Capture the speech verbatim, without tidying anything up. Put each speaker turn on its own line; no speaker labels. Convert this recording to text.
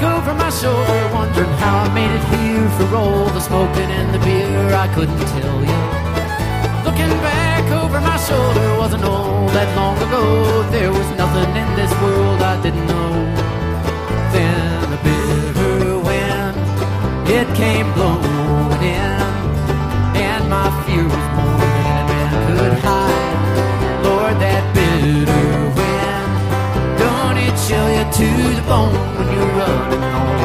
over my shoulder, wondering how I made it here. For all the smoking and the beer, I couldn't tell you. Looking back over my shoulder, wasn't all that long ago. There was nothing in this world I didn't know. Then a bitter wind, it came blowing